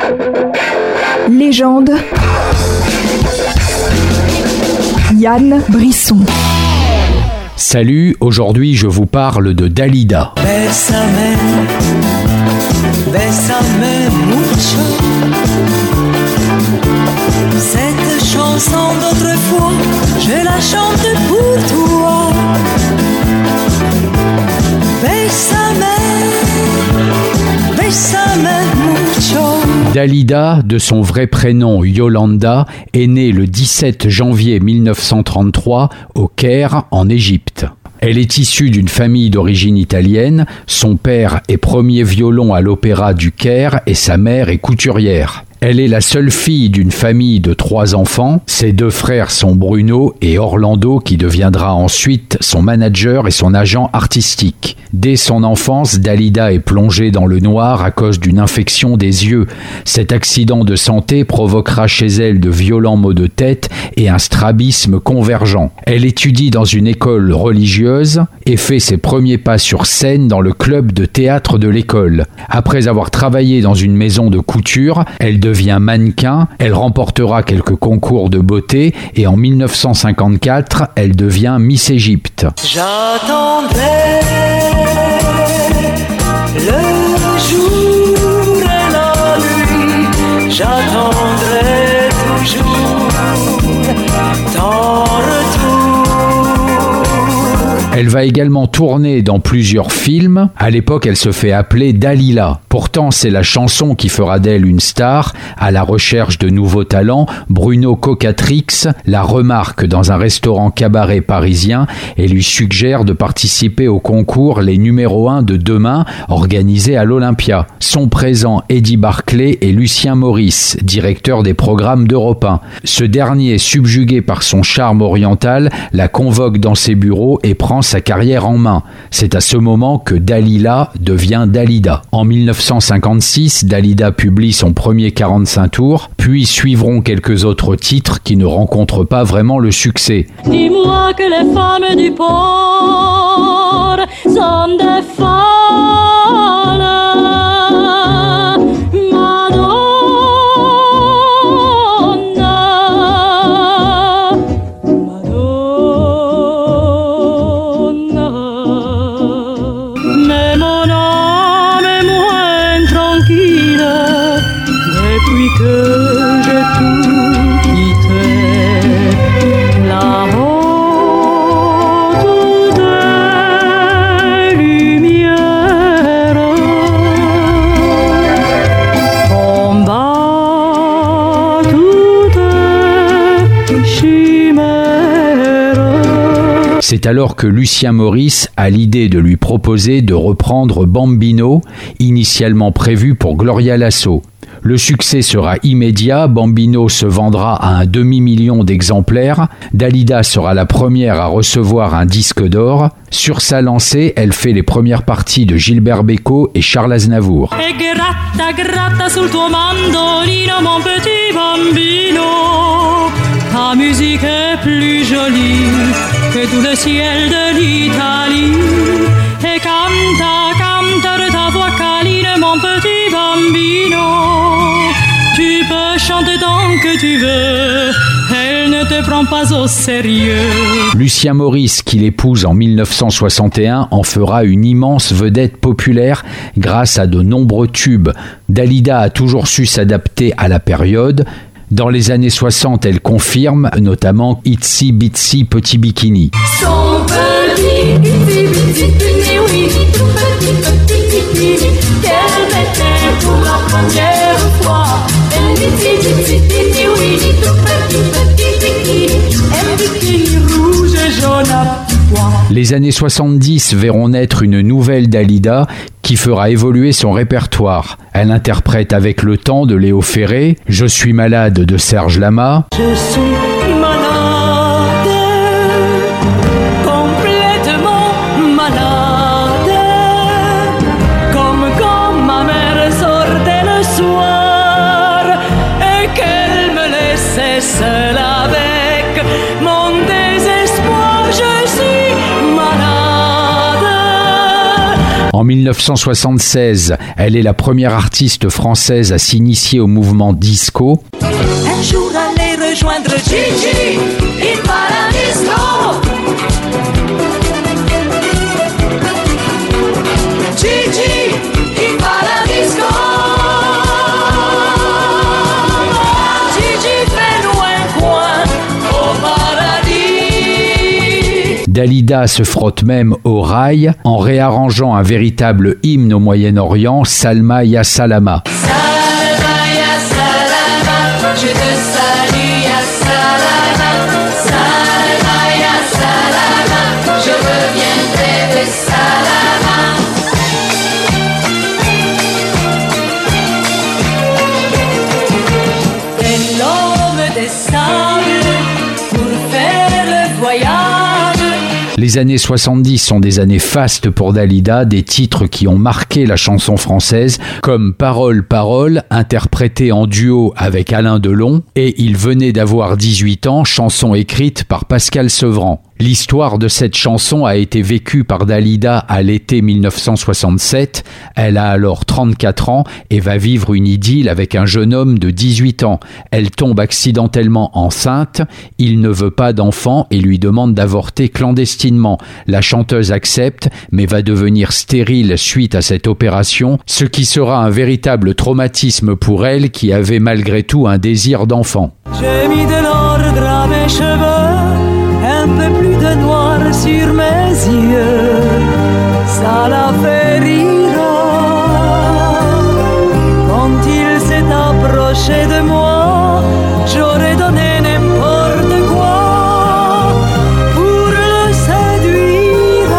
Légende. Yann Brisson. Salut, aujourd'hui je vous parle de Dalida. Bésame, bésame mucho. Cette chanson d'autrefois, je la chante pour toi. Bésame, bésame mucho. Dalida, de son vrai prénom Yolanda, est née le 17 janvier 1933 au Caire, en Égypte. Elle est issue d'une famille d'origine italienne, son père est premier violon à l'opéra du Caire et sa mère est couturière. Elle est la seule fille d'une famille de 3 enfants. Ses 2 frères sont Bruno et Orlando, qui deviendra ensuite son manager et son agent artistique. Dès son enfance, Dalida est plongée dans le noir à cause d'une infection des yeux. Cet accident de santé provoquera chez elle de violents maux de tête et un strabisme convergent. Elle étudie dans une école religieuse et fait ses premiers pas sur scène dans le club de théâtre de l'école. Après avoir travaillé dans une maison de couture, elle devient mannequin, elle remportera quelques concours de beauté et en 1954, elle devient Miss Égypte. J'attendrai le jour et la nuit, j'attendrai toujours ton retour. Elle va également tourner dans plusieurs films. À l'époque, elle se fait appeler Dalila. Pourtant, c'est la chanson qui fera d'elle une star. À la recherche de nouveaux talents, Bruno Cocatrix la remarque dans un restaurant cabaret parisien et lui suggère de participer au concours Les numéros 1 de demain, organisé à l'Olympia. Sont présents Eddie Barclay et Lucien Maurice, directeur des programmes d'Europe 1. Ce dernier, subjugué par son charme oriental, la convoque dans ses bureaux et prend sa carrière en main. C'est à ce moment que Dalila devient Dalida. En 1956, Dalida publie son premier 45 tours, puis suivront quelques autres titres qui ne rencontrent pas vraiment le succès. Dis-moi que les femmes du port sont des folles. C'est alors que Lucien Maurice a l'idée de lui proposer de reprendre Bambino, initialement prévu pour Gloria Lasso. Le succès sera immédiat, Bambino se vendra à un demi-million d'exemplaires, Dalida sera la première à recevoir un disque d'or. Sur sa lancée, elle fait les premières parties de Gilbert Bécaud et Charles Aznavour. E gratta, gratta sul tuo mandolino, mon petit bambino. Ta musique est plus jolie que tout le ciel de l'Italie. Et canta, canta de ta voix câline, mon petit bambino. Tu peux chanter tant que tu veux, elle ne te prend pas au sérieux. Lucien Maurice, qui l'épouse en 1961, en fera une immense vedette populaire grâce à de nombreux tubes. Dalida a toujours su s'adapter à la période. Dans les années 60, elle confirme, notamment Itsy Bitsy Petit Bikini. Son petit, itsy bitsy bikini, oui, tout petit bikini, qu'elle mettait pour la première fois. Elle itsy bitsy bikini, oui, tout petit bikini, un bikini rouge et jaune à pois. Les années 70 verront naître une nouvelle Dalida qui fera évoluer son répertoire. Elle interprète avec le temps de Léo Ferré, Je suis malade de Serge Lama. Je suis malade, complètement malade, comme quand ma mère sortait le soir et qu'elle me laissait seule avec mon désespoir. Je suis malade. En 1976, elle est la première artiste française à s'initier au mouvement disco. Un jour aller rejoindre Gigi, il va à la disco. Gigi, il va à la disco. Gigi fait-nous un coin au paradis. Dalida se frotte même au rail en réarrangeant un véritable hymne au Moyen-Orient, Salma ya Salama. Salama ya Salama, je te salue ya Salama. Salama ya Salama, je reviendrai de Salama. Et l'homme des sables pour faire le voyage. Les années 70 sont des années fastes pour Dalida, des titres qui ont marqué la chanson française, comme Parole, Parole, interprétée en duo avec Alain Delon, et Il venait d'avoir 18 ans, chanson écrite par Pascal Sevran. L'histoire de cette chanson a été vécue par Dalida à l'été 1967. Elle a alors 34 ans et va vivre une idylle avec un jeune homme de 18 ans. Elle tombe accidentellement enceinte. Il ne veut pas d'enfant et lui demande d'avorter clandestinement. La chanteuse accepte, mais va devenir stérile suite à cette opération, ce qui sera un véritable traumatisme pour elle qui avait malgré tout un désir d'enfant. J'ai mis de l'ordre à mes cheveux, un peu plus de noir sur mes yeux, ça l'a fait rire. Quand il s'est approché de moi, j'aurais donné n'importe quoi pour le séduire.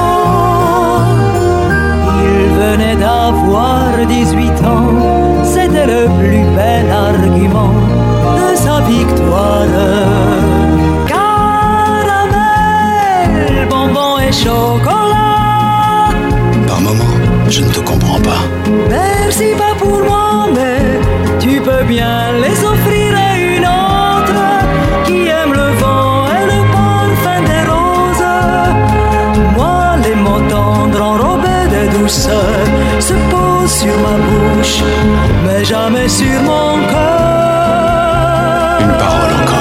Il venait d'avoir 18 ans, c'était le plus bel argument de sa victoire. Chocolat. Par moment, je ne te comprends pas. Merci pas pour moi, mais tu peux bien les offrir à une autre qui aime le vent et le parfum des roses. Moi, les mots tendres enrobés de douceur se posent sur ma bouche, mais jamais sur mon cœur. Une parole encore.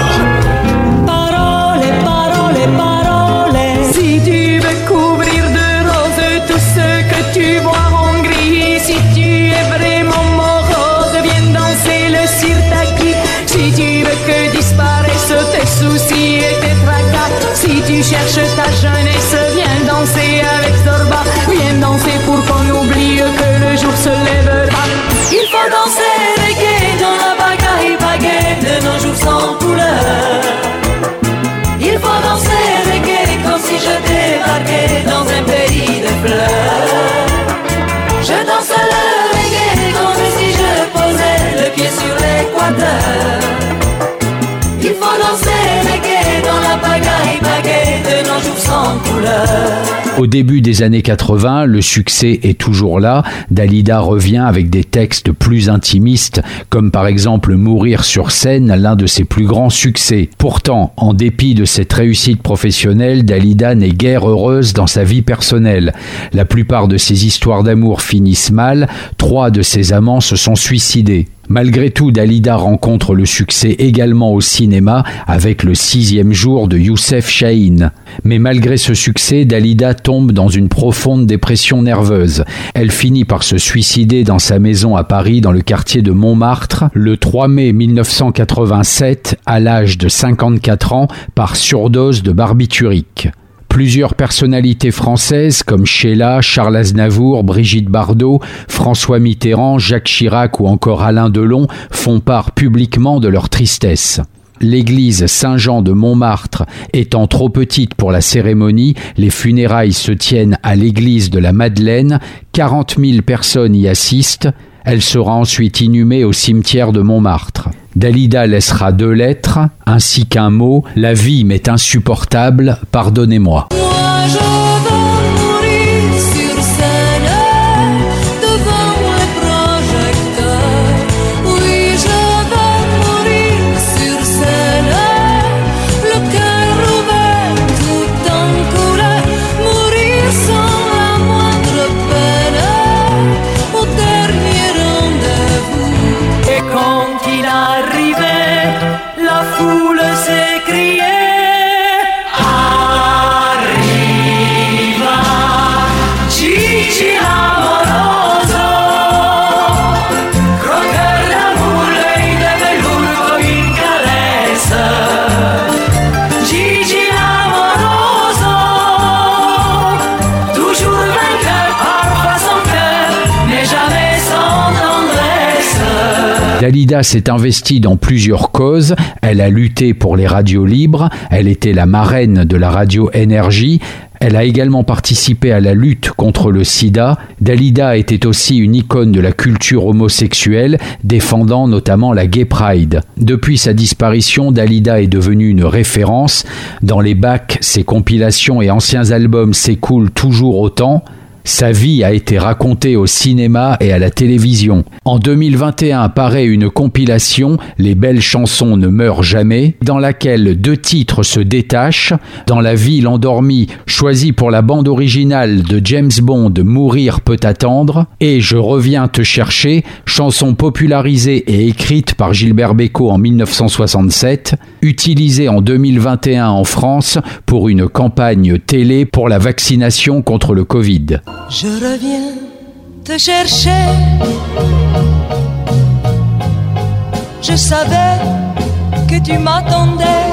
Soucis et tes tracas. Si tu cherches ta jeunesse, viens danser avec Zorba. Viens danser pour qu'on oublie que le jour se lèvera. Il faut danser reggae dans la bagaille baguette de nos jours sans couleur. Il faut danser reggae comme si je débarquais dans un pays de fleurs. Je danse le reggae comme si je posais le pied sur l'équateur. Il faut danser reggae dans la bagaille baguette de nos jours sans couleur. Au début des années 80, le succès est toujours là. Dalida revient avec des textes plus intimistes, comme par exemple Mourir sur scène, l'un de ses plus grands succès. Pourtant, en dépit de cette réussite professionnelle, Dalida n'est guère heureuse dans sa vie personnelle. La plupart de ses histoires d'amour finissent mal, 3 de ses amants se sont suicidés. Malgré tout, Dalida rencontre le succès également au cinéma avec Le 6e jour de Youssef Chahine. Mais malgré ce succès, Dalida tombe dans une profonde dépression nerveuse. Elle finit par se suicider dans sa maison à Paris, dans le quartier de Montmartre, le 3 mai 1987, à l'âge de 54 ans, par surdose de barbiturique. Plusieurs personnalités françaises comme Sheila, Charles Aznavour, Brigitte Bardot, François Mitterrand, Jacques Chirac ou encore Alain Delon font part publiquement de leur tristesse. L'église Saint-Jean de Montmartre étant trop petite pour la cérémonie, les funérailles se tiennent à l'église de la Madeleine, 40 000 personnes y assistent. Elle sera ensuite inhumée au cimetière de Montmartre. Dalida laissera 2 lettres, ainsi qu'un mot « La vie m'est insupportable, pardonnez-moi ». Mourir sans la moindre peine. foule s'écriait Arriva Gigi l'amoroso, croqueur d'amour, l'œil de velours comme une caresse. Gigi l'amoroso, toujours vainqueur, parfois sans cœur, mais jamais sans tendresse. Dalida s'est investie dans plusieurs causes. Elle a lutté pour les radios libres. Elle était la marraine de la radio Énergie. Elle a également participé à la lutte contre le sida. Dalida était aussi une icône de la culture homosexuelle, défendant notamment la Gay Pride. Depuis sa disparition, Dalida est devenue une référence. Dans les bacs, ses compilations et anciens albums s'écoulent toujours autant. Sa vie a été racontée au cinéma et à la télévision. En 2021 paraît une compilation, Les belles chansons ne meurent jamais, dans laquelle 2 titres se détachent. Dans La ville endormie, choisi pour la bande originale de James Bond, Mourir peut attendre, et Je reviens te chercher, chanson popularisée et écrite par Gilbert Bécaud en 1967, utilisée en 2021 en France pour une campagne télé pour la vaccination contre le Covid. Je reviens te chercher. Je savais que tu m'attendais.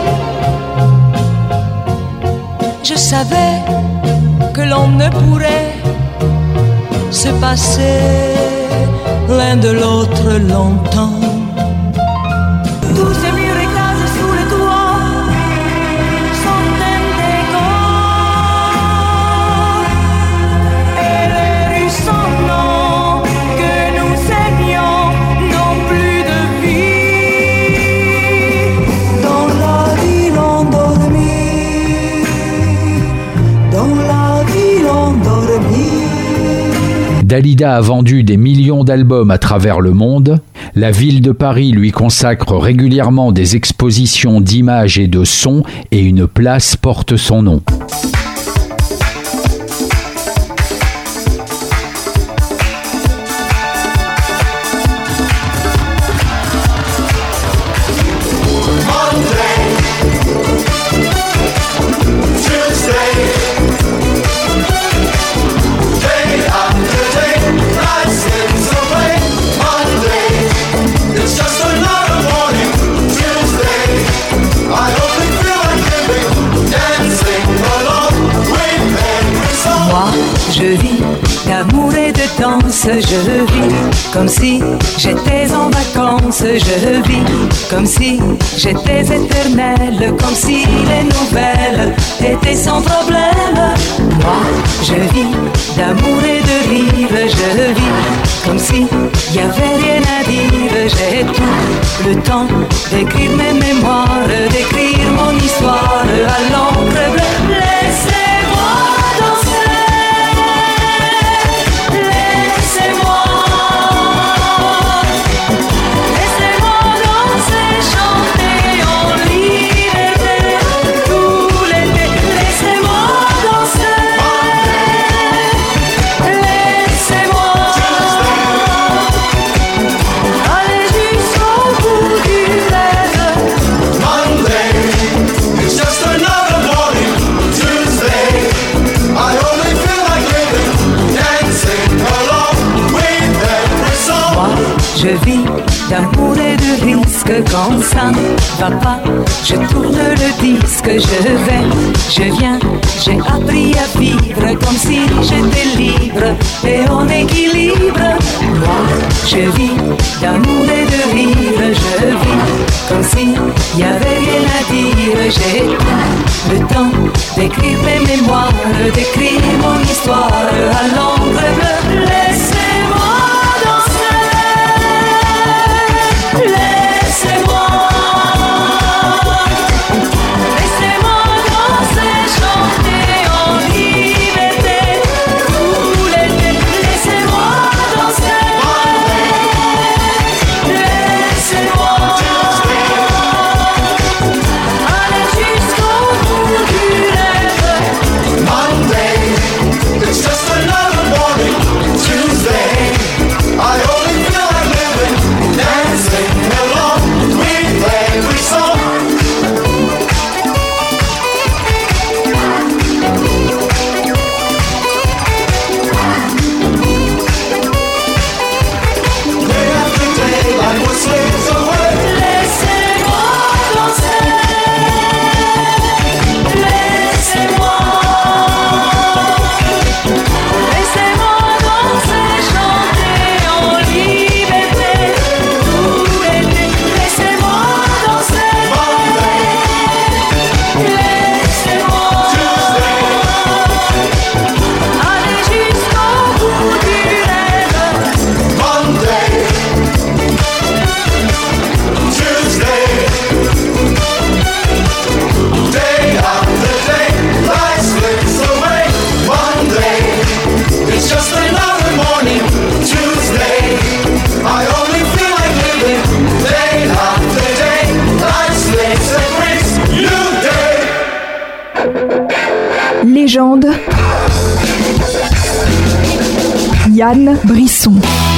Je savais que l'on ne pourrait se passer l'un de l'autre longtemps. Tous ces murs écrasés sous le toit sont un décor. Et les rues sans nom que nous aimions n'ont plus de vie. Dans la ville endormie, dans la ville endormie. Dalida a vendu des millions d'albums à travers le monde. La ville de Paris lui consacre régulièrement des expositions d'images et de sons et une place porte son nom. Je vis d'amour et de danse, je vis comme si j'étais en vacances, je vis comme si j'étais éternelle, comme si les nouvelles étaient sans problème. Moi, je vis d'amour et de rire, je vis comme si y avait rien à dire. J'ai tout le temps d'écrire mes mémoires, d'écrire mon histoire à l'encre bleue. Laissez-moi danser. Je vis d'amour et de risque, quand ça ne va pas, je tourne le disque, je viens, j'ai appris à vivre comme si j'étais libre et en équilibre. Moi, je vis d'amour et de rire, je vis comme si y avait rien à dire. J'ai le temps d'écrire mes mémoires, d'écrire mon histoire à l'encre bleue. Laissez-moi danser. Laissez-moi danser, chanter en liberté tout l'été. Laissez-moi danser. Laissez-moi aller jusqu'au bout du rêve. Monday. Légende. Yann Brisson.